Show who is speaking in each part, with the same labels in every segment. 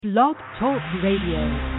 Speaker 1: Blog Talk Radio.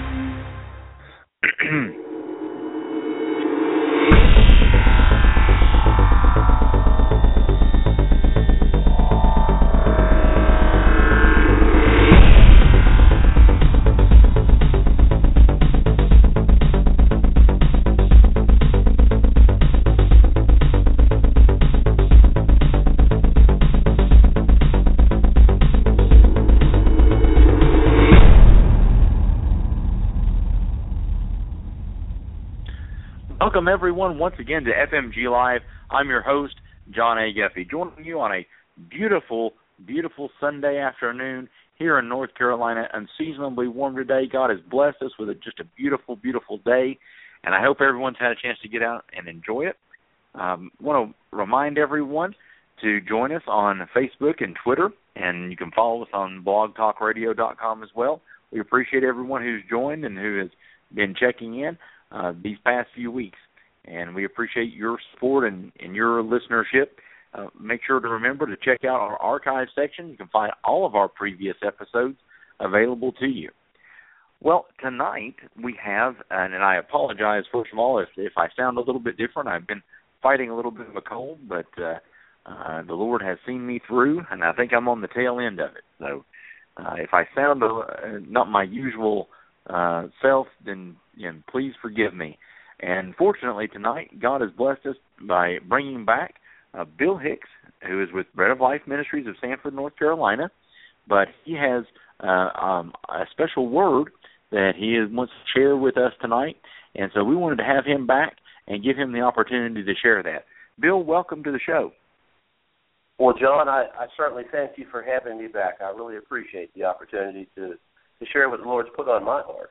Speaker 2: Welcome, everyone, once again to FMG Live. I'm your host, John A. Guffey, joining you on a beautiful, beautiful Sunday afternoon here in North Carolina. Unseasonably warm today. God has blessed us with just a beautiful, beautiful day, and I hope everyone's had a chance to get out and enjoy it. I want to remind everyone to join us on Facebook and Twitter, and you can follow us on blogtalkradio.com as well. We appreciate everyone who's joined and who has been checking in these past few weeks, and we appreciate your support and your listenership. Make sure to remember to check out our archive section. You can find all of our previous episodes available to you. Well, tonight we have, and I apologize first of all if I sound a little bit different. I've been fighting a little bit of a cold, but the Lord has seen me through, and I think I'm on the tail end of it. So if I sound not my usual self, then please forgive me. And fortunately tonight, God has blessed us by bringing back Bill Hicks, who is with Bread of Life Ministries of Sanford, North Carolina. But he has a special word that he wants to share with us tonight. And so we wanted to have him back and give him the opportunity to share that. Bill, welcome to the show.
Speaker 3: Well, John, I certainly thank you for having me back. I really appreciate the opportunity to share what the Lord's put on my heart.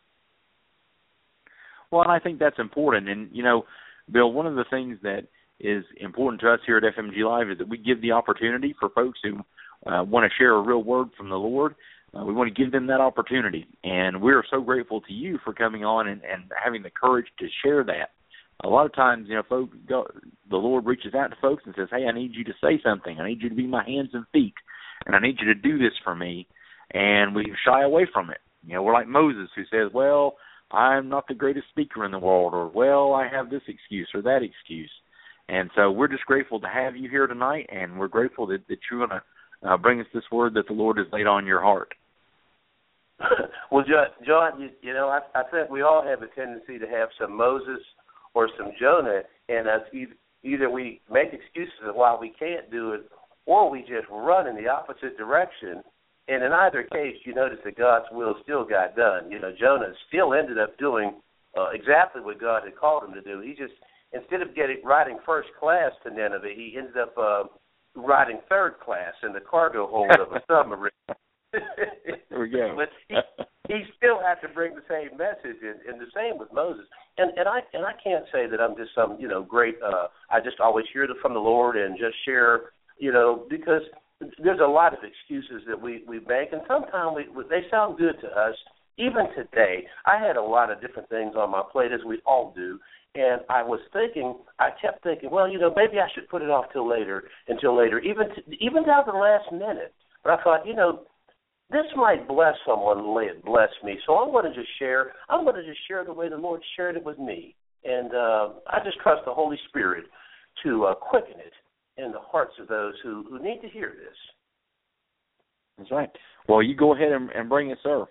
Speaker 2: Well, and I think that's important. And, Bill, one of the things that is important to us here at FMG Live is that we give the opportunity for folks who want to share a real word from the Lord. We want to give them that opportunity. And we're so grateful to you for coming on and having the courage to share that. A lot of times, folks the Lord reaches out to folks and says, hey, I need you to say something. I need you to be my hands and feet, and I need you to do this for me. And we shy away from it. We're like Moses, who says, well, I'm not the greatest speaker in the world, or, well, I have this excuse or that excuse. And so we're just grateful to have you here tonight, and we're grateful that you're going to bring us this word that the Lord has laid on your heart.
Speaker 3: Well, John, I think we all have a tendency to have some Moses or some Jonah, and either we make excuses of why we can't do it, or we just run in the opposite direction. And in either case, you notice that God's will still got done. Jonah still ended up doing exactly what God had called him to do. He just, instead of riding first class to Nineveh, he ended up riding third class in the cargo hold of a submarine.
Speaker 2: There we go.
Speaker 3: But he still had to bring the same message, and the same with Moses. And I can't say that I'm just some great. I just always hear from the Lord and just share, because there's a lot of excuses that we make, and sometimes they sound good to us. Even today, I had a lot of different things on my plate, as we all do, and I kept thinking, well, maybe I should put it off until later, even down to the last minute. But I thought, this might bless someone, bless me, so I'm going to just share the way the Lord shared it with me, and I just trust the Holy Spirit to quicken it in the hearts of those who need to hear this.
Speaker 2: That's right. Well, you go ahead and bring it, sir.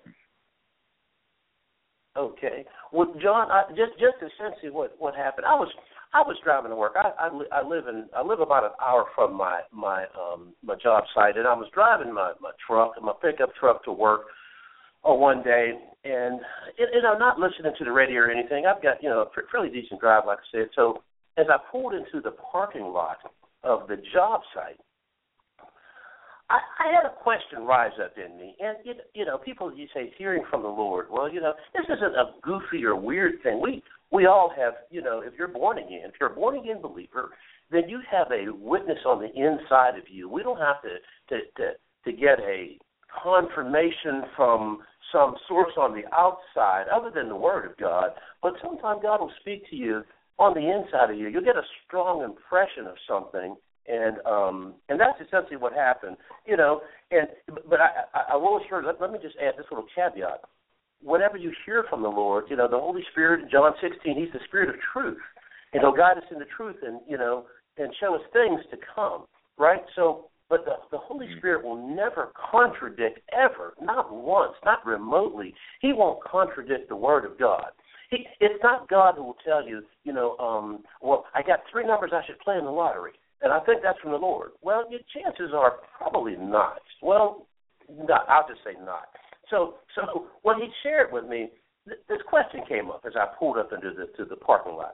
Speaker 3: Okay. Well, John, just essentially what happened. I was driving to work. I live about an hour from my job site, and I was driving my pickup truck to work one day, and not listening to the radio or anything. I've got a fairly decent drive, like I said. So as I pulled into the parking lot of the job site, I had a question rise up in me. And, people, you say, hearing from the Lord. Well, this isn't a goofy or weird thing. We all have, if you're born again believer, then you have a witness on the inside of you. We don't have to get a confirmation from some source on the outside other than the Word of God. But sometimes God will speak to you on the inside of you. You'll get a strong impression of something, And that's essentially what happened, you know. But I will assure. Let me just add this little caveat. Whenever you hear from the Lord, you know, the Holy Spirit in John 16, He's the Spirit of truth, and He'll guide us in the truth, and you know, and show us things to come, right? So, but the Holy Spirit will never contradict ever, not once, not remotely. He won't contradict the Word of God. It's not God who will tell you, you know, well, I got 3 numbers I should play in the lottery, and I think that's from the Lord. Well, your chances are probably not. Well, no, I'll just say not. So when he shared with me, this question came up as I pulled up into the parking lot.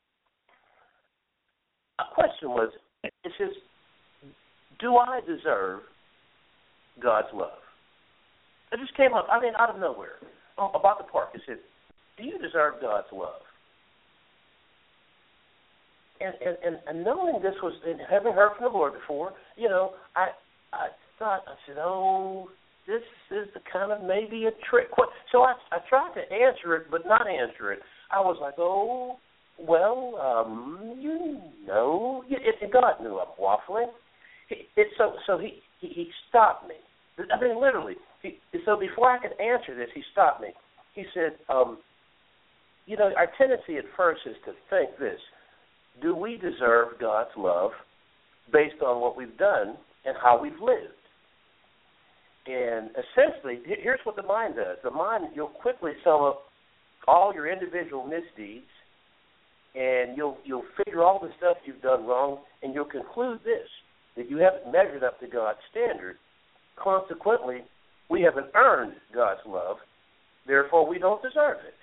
Speaker 3: A question was, it says, do I deserve God's love? It just came up, I mean, out of nowhere, about the park. It said, do you deserve God's love? And knowing this was, and having heard from the Lord before, you know, I thought, I said, oh, this is the kind of maybe a trick. So I tried to answer it, but not answer it. I was like, oh, well, you know, and God knew I'm waffling. So he stopped me. I mean, literally. So before I could answer this, he stopped me. He said, you know, our tendency at first is to think this: do we deserve God's love based on what we've done and how we've lived? And essentially, here's what the mind does. The mind, you'll quickly sum up all your individual misdeeds, and you'll figure all the stuff you've done wrong, and you'll conclude this, that you haven't measured up to God's standard. Consequently, we haven't earned God's love. Therefore, we don't deserve it.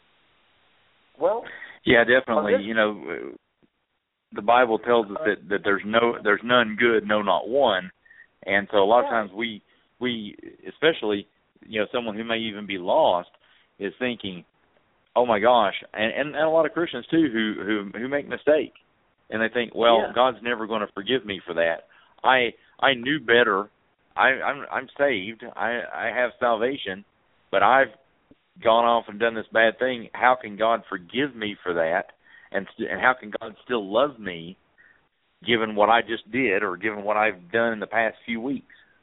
Speaker 3: Well,
Speaker 2: yeah, definitely. You know, the Bible tells us that there's none good, no, not one. And so a lot of times we especially, you know, someone who may even be lost is thinking, oh my gosh, and a lot of Christians too who make mistakes, and they think, well, God's never going to forgive me for that. I knew better. I'm saved. I have salvation, but I've gone off and done this bad thing. How can God forgive me for that? And how can God still love me, given what I just did or given what I've done in the past few weeks?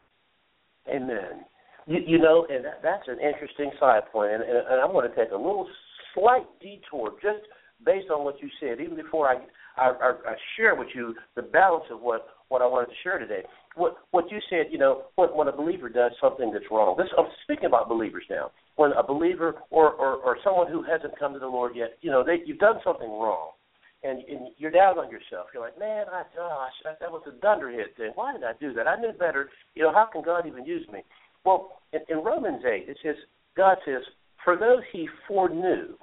Speaker 3: Amen. You know, and that's an interesting side point, and I want to take a little slight detour just based on what you said, even before I share with you the balance of what I wanted to share today. What you said, you know, when a believer does something that's wrong. I'm speaking about believers now. When a believer or someone who hasn't come to the Lord yet, you know, you've done something wrong, and you're down on yourself. You're like, man, that was a dunderhead thing. Why did I do that? I knew better. You know, how can God even use me? Well, in Romans 8, it says, God says, for those he foreknew,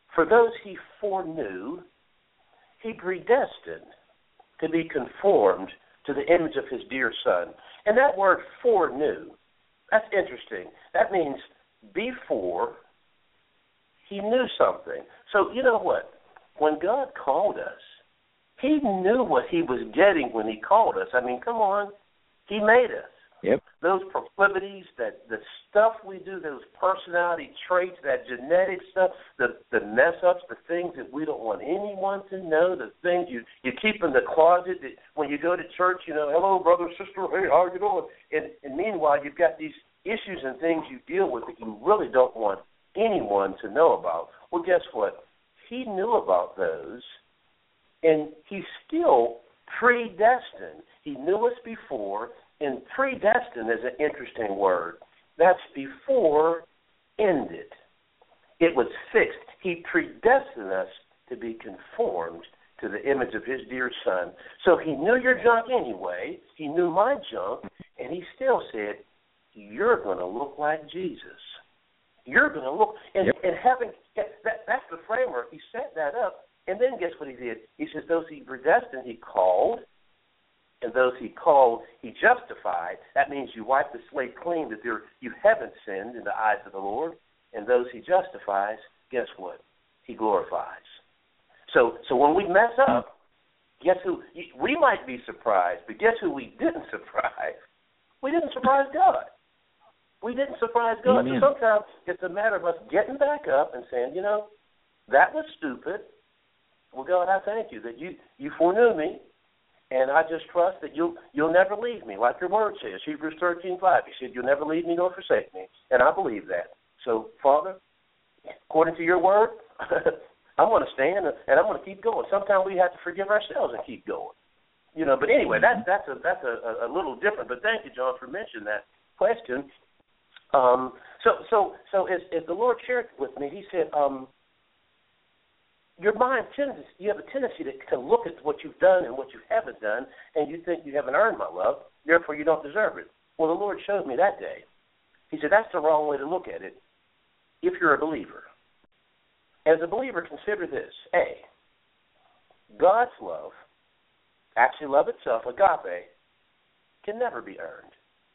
Speaker 3: he predestined to be conformed to the image of his dear Son. And that word foreknew, that's interesting. That means before he knew something. So you know what? When God called us, he knew what he was getting when he called us. I mean, come on. He made us.
Speaker 2: Yep.
Speaker 3: Those proclivities, the stuff we do, those personality traits, that genetic stuff, the mess-ups, the things that we don't want anyone to know, the things you keep in the closet, that when you go to church, you know, hello, brother, sister, hey, how you doing? And meanwhile, you've got these issues and things you deal with that you really don't want anyone to know about. Well, guess what? He knew about those, and he still predestined. He knew us before. And predestined is an interesting word. That's before ended. It was fixed. He predestined us to be conformed to the image of his dear Son. So he knew your junk anyway. He knew my junk. And he still said, you're going to look like Jesus. You're going to look. And having that's the framework. He set that up. And then guess what he did? He says, those he predestined, he called. And those he called, he justified. That means you wipe the slate clean, that you haven't sinned in the eyes of the Lord. And those he justifies, guess what? He glorifies. So when we mess up, guess who? We might be surprised, but guess who we didn't surprise? We didn't surprise God. We didn't surprise God.
Speaker 2: Amen.
Speaker 3: So sometimes it's a matter of us getting back up and saying, you know, that was stupid. Well, God, I thank you that you foreknew me. And I just trust that you'll never leave me, like your word says, Hebrews 13:5. He said, you'll never leave me nor forsake me. And I believe that. So, Father, according to your word, I'm going to stand and I'm going to keep going. Sometimes we have to forgive ourselves and keep going. But anyway, that's a little different. But thank you, John, for mentioning that question. So as the Lord shared with me, He said, your mind you have a tendency to look at what you've done and what you haven't done, and you think you haven't earned my love, therefore you don't deserve it. Well, the Lord showed me that day. He said, that's the wrong way to look at it if you're a believer. As a believer, consider this. A, God's love, actually love itself, agape, can never be earned.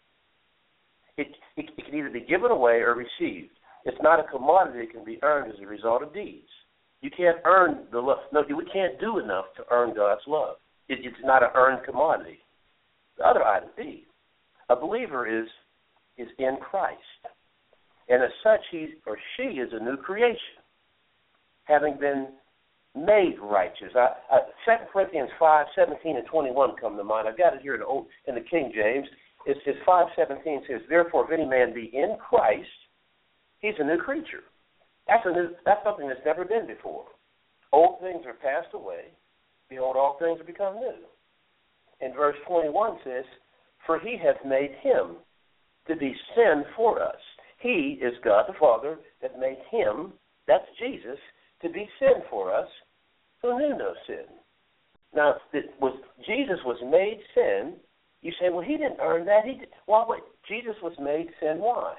Speaker 3: It can either be given away or received. It's not a commodity that can be earned as a result of deeds. You can't earn the love. No, we can't do enough to earn God's love. It's not an earned commodity. The other item, B, a believer is in Christ. And as such, he or she is a new creation, having been made righteous. 2 Corinthians 5:17 and 21 come to mind. I've got it here in the King James. It says 5:17 says, therefore, if any man be in Christ, he's a new creature. That's something that's never been before. Old things are passed away. Behold, all things have become new. And verse 21 says, for he hath made him to be sin for us. He is God the Father that made him, that's Jesus, to be sin for us who knew no sin. Now, Jesus was made sin. You say, well, he didn't earn that. Wait, Jesus was made sin. Why?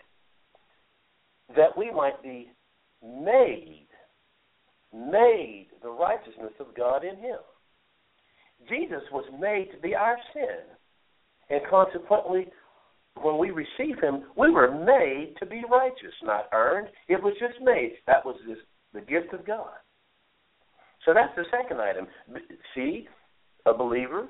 Speaker 3: That we might be made the righteousness of God in him. Jesus was made to be our sin. And consequently, when we receive him, we were made to be righteous, not earned. It was just made. That was the gift of God. So that's the second item. See, a believer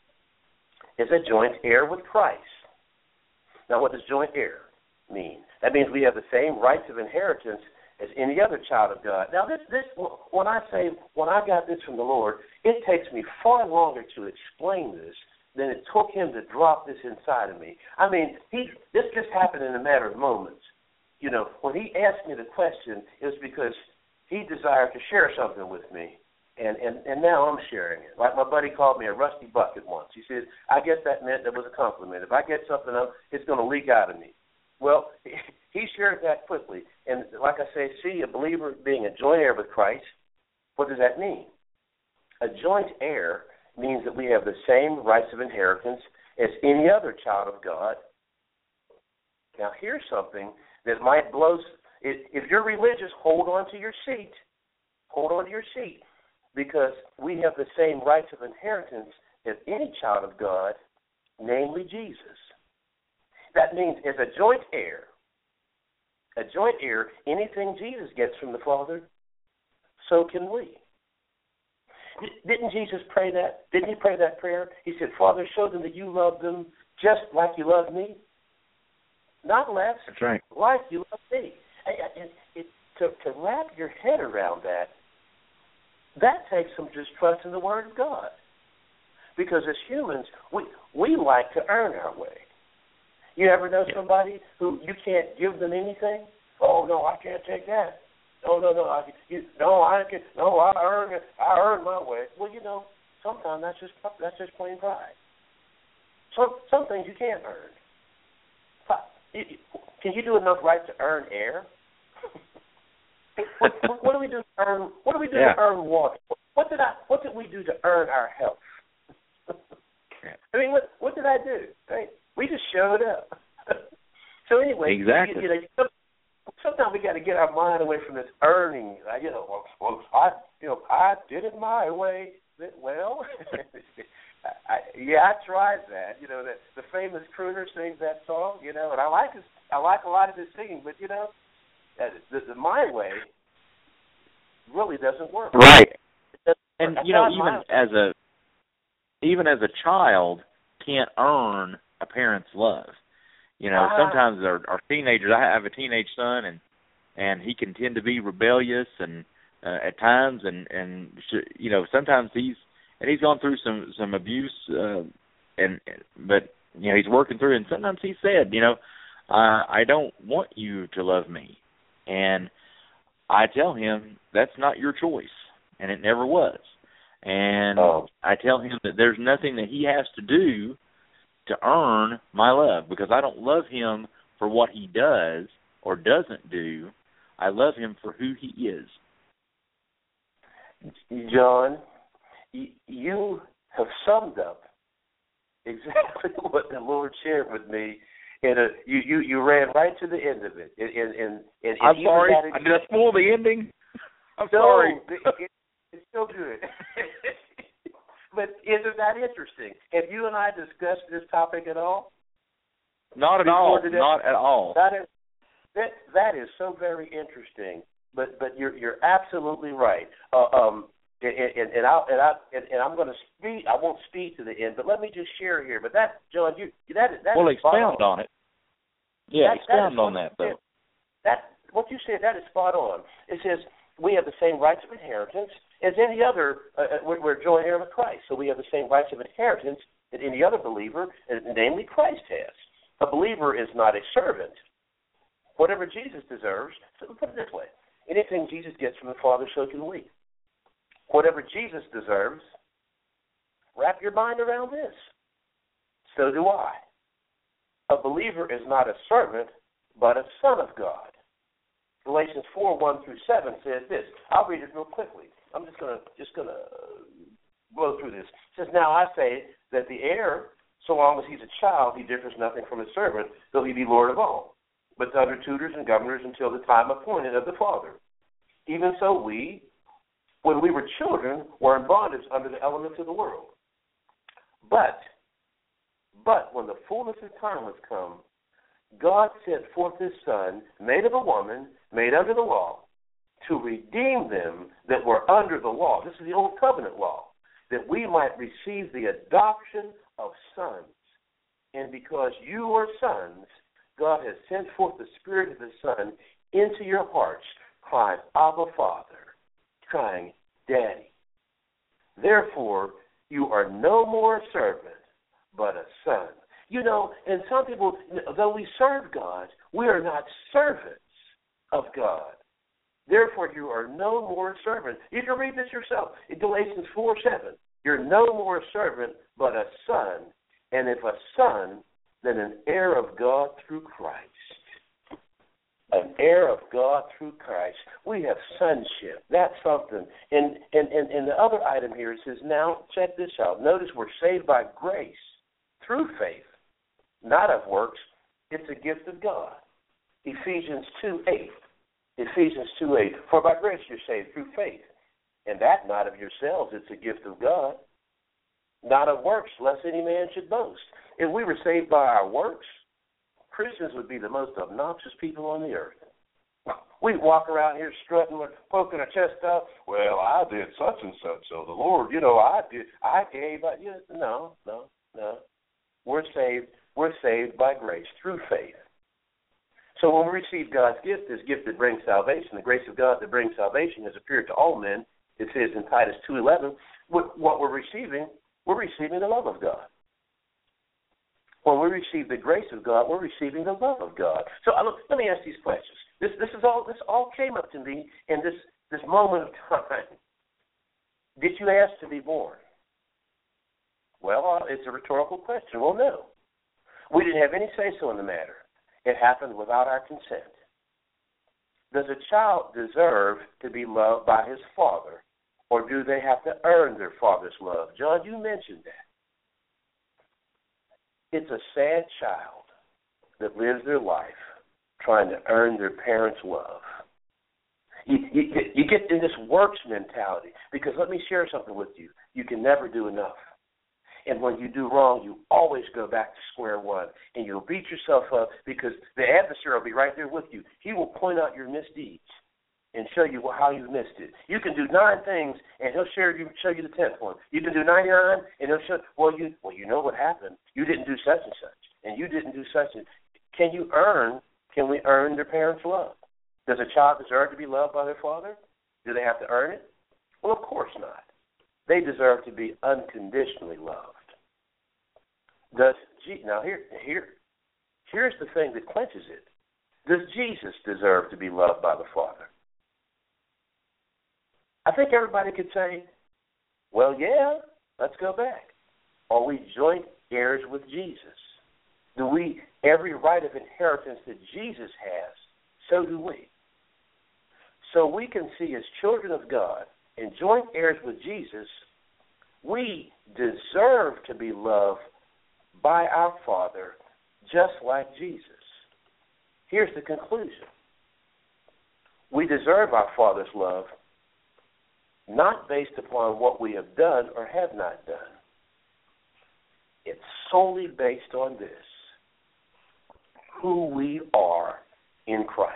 Speaker 3: is a joint heir with Christ. Now, what does joint heir mean? That means we have the same rights of inheritance as any other child of God. Now, when I got this from the Lord, it takes me far longer to explain this than it took him to drop this inside of me. I mean, this just happened in a matter of moments. When he asked me the question, it was because he desired to share something with me, and now I'm sharing it. Like my buddy called me a rusty bucket once. He said, I guess that meant that was a compliment. If I get something up, it's going to leak out of me. Well, he shared that quickly. And like I say, see, a believer being a joint heir with Christ, what does that mean? A joint heir means that we have the same rights of inheritance as any other child of God. Now, here's something that might blow. If you're religious, hold on to your seat. Hold on to your seat, because we have the same rights of inheritance as any child of God, namely Jesus. That means as a joint heir, anything Jesus gets from the Father, so can we. Didn't Jesus pray that? Didn't he pray that prayer? He said, Father, show them that you love them just like you love me. Not less.
Speaker 2: That's right.
Speaker 3: Like you love me. To wrap your head around that takes some distrust in the Word of God. Because as humans, we like to earn our way. You ever know somebody who you can't give them anything? Oh, no, I can't take that. No, I earn it. I earn my way. Well, sometimes that's just plain pride. Some things you can't earn. Can you do enough right to earn air? What do we do to earn? What do we do to earn water? What did we do to earn our health? I mean, what did I do? Right? We just showed up. So anyway,
Speaker 2: exactly.
Speaker 3: Sometimes we got to get our mind away from this earning. I did it my way. Well, I tried that. The famous crooner sings that song. And I like a lot of his singing, but the my way really doesn't work.
Speaker 2: Right. And even as a child can't earn a parent's love. Sometimes our teenagers. I have a teenage son, and he can tend to be rebellious and at times, and sometimes he's and he's gone through some abuse, but he's working through it. And sometimes he said, I don't want you to love me, and I tell him that's not your choice, and it never was. And I tell him that there's nothing that he has to do to earn my love, because I don't love him for what he does or doesn't do. I love him for who he is.
Speaker 3: John, you have summed up exactly what the Lord shared with me. And you ran right to the end of it. And
Speaker 2: I'm sorry. Did I spoil the ending? I'm sorry.
Speaker 3: It's still good. But isn't that interesting? Have you and I discussed this topic at all?
Speaker 2: Not at all. Not at all.
Speaker 3: That is so very interesting. But you're absolutely right. And I'm going to speak. I won't speak to the end, but let me just share here. But that, John, that
Speaker 2: well,
Speaker 3: is
Speaker 2: expound on it. Yeah, expound on that though.
Speaker 3: What you said, that is spot on. It says we have the same rights of inheritance as any other. We're joint heir with Christ, so we have the same rights of inheritance that any other believer, namely Christ, has. A believer is not a servant. Whatever Jesus deserves, so put it this way: anything Jesus gets from the Father, so can we. Whatever Jesus deserves, wrap your mind around this. So do I. A believer is not a servant, but a son of God. Galatians 4:1-7 says this. I'll read it real quickly. I'm just gonna blow through this. It says, now I say that the heir, so long as he's a child, he differs nothing from a servant, though he be Lord of all, but under tutors and governors until the time appointed of the Father. Even so we, when we were children, were in bondage under the elements of the world. But when the fullness of time was come, God sent forth his Son, made of a woman, made under the law, to redeem them that were under the law. This is the old covenant law, that we might receive the adoption of sons. And because you are sons, God has sent forth the Spirit of his Son into your hearts, crying, Abba, Father, crying, Daddy. Therefore, you are no more a servant, but a son. And some people, though we serve God, we are not servants of God. Therefore, you are no more a servant. You can read this yourself in Galatians 4:7. You're no more a servant, but a son. And if a son, then an heir of God through Christ. An heir of God through Christ. We have sonship. That's something. And the other item here, it says, now, check this out. Notice we're saved by grace through faith, not of works. It's a gift of God. Ephesians 2:8. Ephesians 2:8. For by grace you're saved through faith, and that not of yourselves. It's a gift of God, not of works, lest any man should boast. If we were saved by our works, Christians would be the most obnoxious people on the earth. We walk around here strutting, poking our chest out. Well, I did such and such, so the Lord, I gave. No. We're saved by grace through faith. So when we receive God's gift, this gift that brings salvation, the grace of God that brings salvation has appeared to all men. It says in Titus 2:11, what we're receiving the love of God. When we receive the grace of God, we're receiving the love of God. So let me ask these questions. This all came up to me in this moment of time. Did you ask to be born? Well, it's a rhetorical question. Well, no. We didn't have any say-so in the matter. It happened without our consent. Does a child deserve to be loved by his father, or do they have to earn their father's love? John, you mentioned that. It's a sad child that lives their life trying to earn their parents' love. You get in this works mentality, because let me share something with you. You can never do enough. And when you do wrong, you always go back to square one, and you'll beat yourself up because the adversary will be right there with you. He will point out your misdeeds and show you how you missed it. You can do 9 things, and he'll show you the 10th one. You can do 99, and he'll show, you know what happened. You didn't do such and such, and you didn't do such and such. Can we earn their parents' love? Does a child deserve to be loved by their father? Do they have to earn it? Well, of course not. they deserve to be unconditionally loved. Now here's the thing that clinches it. Does Jesus deserve to be loved by the Father? I think everybody could say, well, yeah, let's go back. Are we joint heirs with Jesus? Do we, every right of inheritance that Jesus has, so do we. So we can see as children of God and joint heirs with Jesus, we deserve to be loved by our Father just like Jesus. Here's the conclusion. We deserve our Father's love not based upon what we have done or have not done. It's solely based on this, who we are in Christ.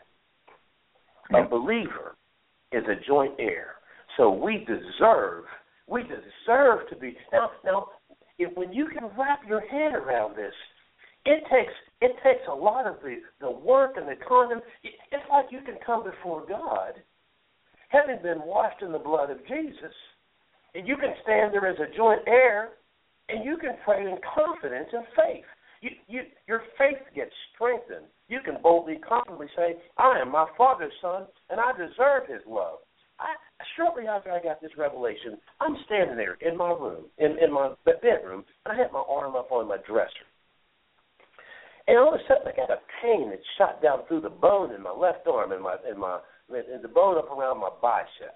Speaker 3: A believer is a joint heir. So we deserve to be. Now, when you can wrap your head around this, it takes a lot of the work and the condom. It's like you can come before God, having been washed in the blood of Jesus, and you can stand there as a joint heir, and you can pray in confidence and faith. Your faith gets strengthened. You can boldly, confidently say, I am my Father's son, and I deserve his love. Shortly after I got this revelation, I'm standing there in my room, in my bedroom, and I had my arm up on my dresser. And all of a sudden, I got a pain that shot down through the bone in my left arm and the bone up around my bicep.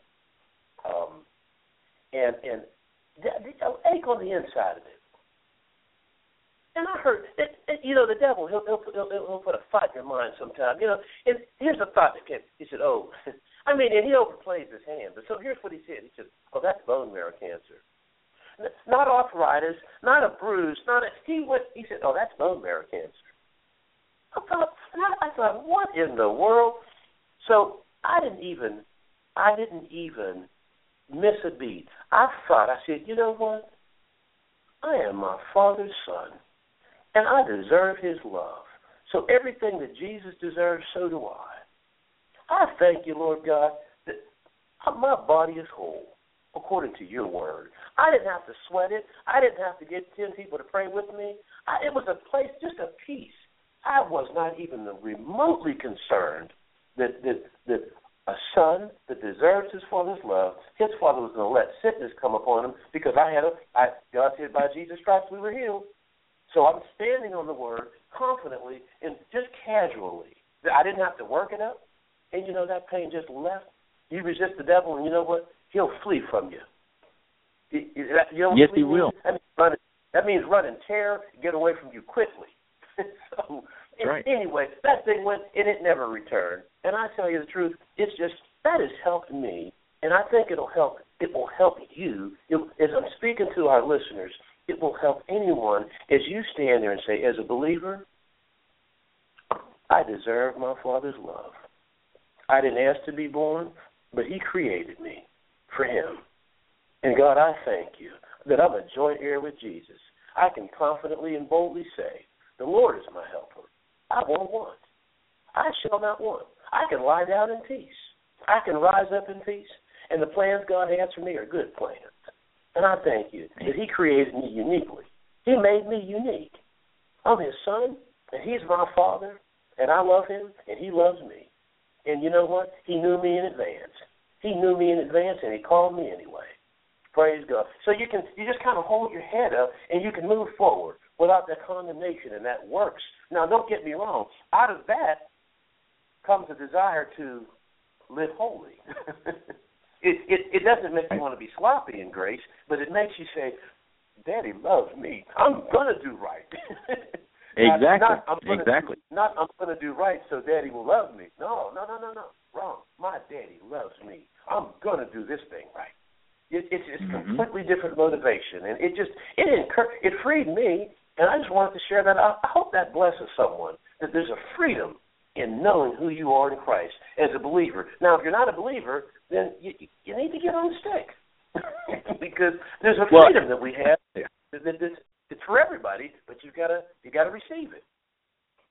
Speaker 3: And the ache on the inside of it. And I heard, the devil, he'll put a thought in your mind sometime. And here's a thought that came. He said, and he overplays his hand. But so here's what he said. He said, that's bone marrow cancer. Not arthritis, not a bruise, he said, that's bone marrow cancer. I thought, what in the world? So I didn't even miss a beat. I said, you know what? I am my Father's son, and I deserve his love. So everything that Jesus deserves, so do I. I thank you, Lord God, that my body is whole, according to your word. I didn't have to sweat it. I didn't have to get 10 people to pray with me. It was a place, just a peace. I was not even remotely concerned that a son that deserves his father's love, his father was going to let sickness come upon him because God said by Jesus' stripes we were healed. So I'm standing on the word confidently and just casually. I didn't have to work it up. And that pain just left. You resist the devil, and you know what? He'll flee from you.
Speaker 2: Yes, he will.
Speaker 3: That means run and tear, get away from you quickly. So,
Speaker 2: right.
Speaker 3: Anyway, that thing went, and it never returned. And I tell you the truth, it's just, that has helped me, and I think it will help you. As I'm speaking to our listeners, it will help anyone as you stand there and say, as a believer, I deserve my Father's love. I didn't ask to be born, but he created me for him. And God, I thank you that I'm a joint heir with Jesus. I can confidently and boldly say, the Lord is my helper. I won't want. I shall not want. I can lie down in peace. I can rise up in peace. And the plans God has for me are good plans. And I thank you that he created me uniquely. He made me unique. I'm his son, and he's my father, and I love him, and he loves me. And you know what? He knew me in advance. He knew me in advance, and he called me anyway. Praise God. So you just kind of hold your head up, and you can move forward without that condemnation, and that works. Now, don't get me wrong. Out of that comes a desire to live holy. It doesn't make you want to be sloppy in grace, but it makes you say, Daddy loves me. I'm going to do right.
Speaker 2: Exactly.
Speaker 3: Not I'm going to do right so Daddy will love me. No. Wrong. My Daddy loves me. I'm going to do this thing right. It's completely different motivation, and it freed me, and I just wanted to share that. I hope that blesses someone, that there's a freedom in knowing who you are in Christ as a believer. Now, if you're not a believer, then you need to get on the stick because there's a freedom that we have. It's for everybody, but you got to receive it.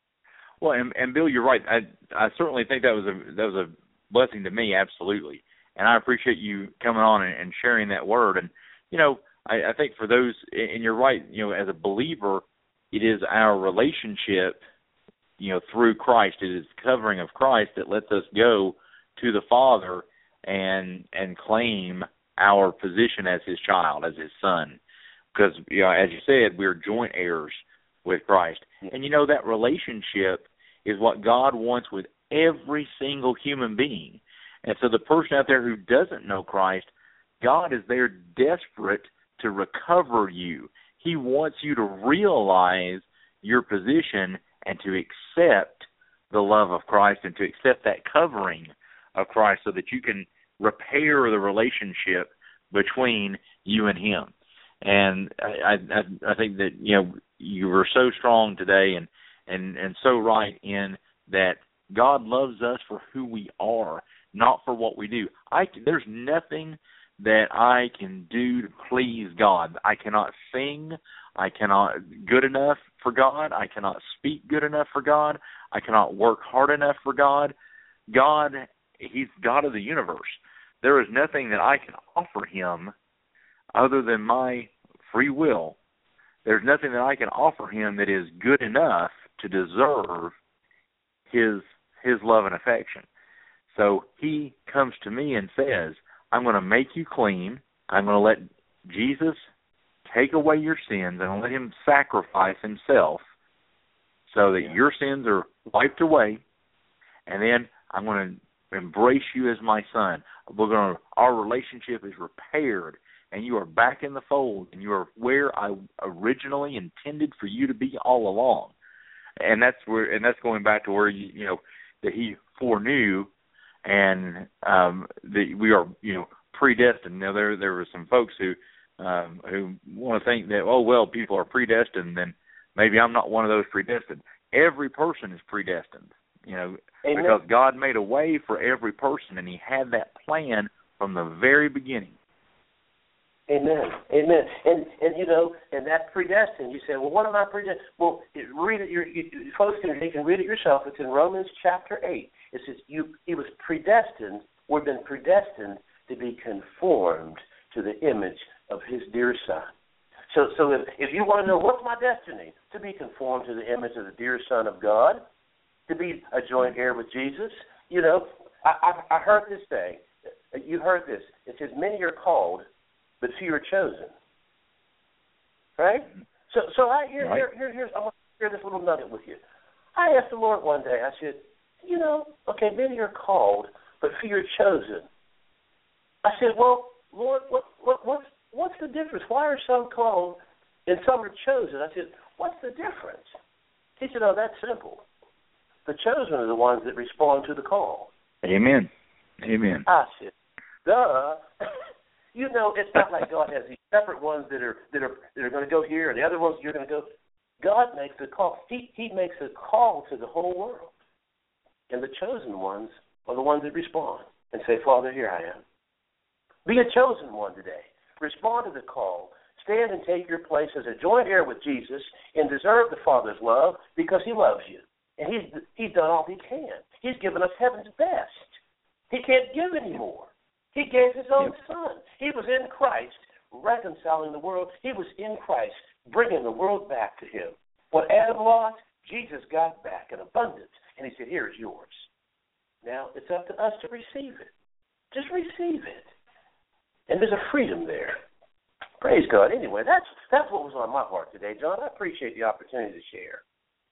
Speaker 2: Well, and Bill, you're right. I certainly think that was a blessing to me, absolutely. And I appreciate you coming on and sharing that word. And, I think for those, and you're right, as a believer, it is our relationship, through Christ. It is the covering of Christ that lets us go to the Father and claim our position as his child, as his son. Because, as you said, we're joint heirs with Christ. And, that relationship is what God wants with every single human being. And so the person out there who doesn't know Christ, God is there desperate to recover you. He wants you to realize your position and to accept the love of Christ and to accept that covering of Christ so that you can repair the relationship between you and him. And I think that, you were so strong today and so right in that God loves us for who we are, not for what we do. There's nothing that I can do to please God. I cannot sing. I cannot good enough for God. I cannot speak good enough for God. I cannot work hard enough for God. God, he's God of the universe. There is nothing that I can offer him other than my free will. There's nothing that I can offer him that is good enough to deserve his love and affection. So he comes to me and says, I'm going to make you clean. I'm going to let Jesus take away your sins and let him sacrifice himself so that your sins are wiped away. And then I'm going to embrace you as my son. Our relationship is repaired, and you are back in the fold, and you are where I originally intended for you to be all along. And that's going back to where that he foreknew, and that we are predestined. Now there were some folks who want to think that people are predestined, then maybe I'm not one of those predestined. Every person is predestined, because God made a way for every person, and he had that plan from the very beginning.
Speaker 3: Amen. Amen. And that predestined, you say, well, what am I predestined? Well, read it. You folks can read it yourself. It's in Romans chapter 8. It says, he was predestined, we've been predestined to be conformed to the image of his dear son. So if you want to know what's my destiny, to be conformed to the image of the dear Son of God, to be a joint heir with Jesus. I heard this say, you heard this. It says, many are called, but few are chosen. Right? So here's I want to share this little nugget with you. I asked the Lord one day, I said, many are called, but few are chosen. I said, well, Lord, what's the difference? Why are some called and some are chosen? I said, what's the difference? He said, that's simple. The chosen are the ones that respond to the call.
Speaker 2: Amen. Amen.
Speaker 3: I said, duh. It's not like God has these separate ones that are going to go here, and the other ones you're going to go. God makes a call. He makes a call to the whole world. And the chosen ones are the ones that respond and say, Father, here I am. Be a chosen one today. Respond to the call. Stand and take your place as a joint heir with Jesus and deserve the Father's love because he loves you. And he's done all he can. He's given us heaven's best. He can't give any more. He gave his own son. He was in Christ reconciling the world. He was in Christ bringing the world back to him. What Adam lost, Jesus got back in abundance. And he said, here is yours. Now it's up to us to receive it. Just receive it. And there's a freedom there. Praise God. Anyway, that's what was on my heart today, John. I appreciate the opportunity to share.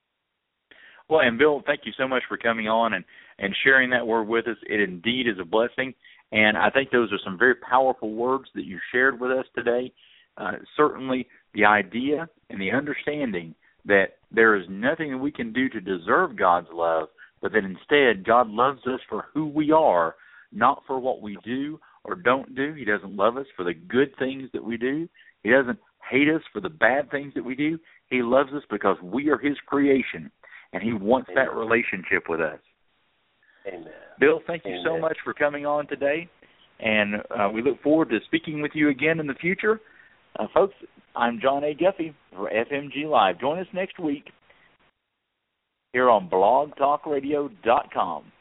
Speaker 2: Well, and Bill, thank you so much for coming on and sharing that word with us. It indeed is a blessing. And I think those are some very powerful words that you shared with us today. Certainly the idea and the understanding that there is nothing that we can do to deserve God's love, but that instead God loves us for who we are, not for what we do or don't do. He doesn't love us for the good things that we do. He doesn't hate us for the bad things that we do. He loves us because we are his creation, and he wants that relationship with us.
Speaker 3: Amen.
Speaker 2: Bill, thank you so much for coming on today, and we look forward to speaking with you again in the future. Folks, I'm John A. Guffey for FMG Live. Join us next week here on blogtalkradio.com.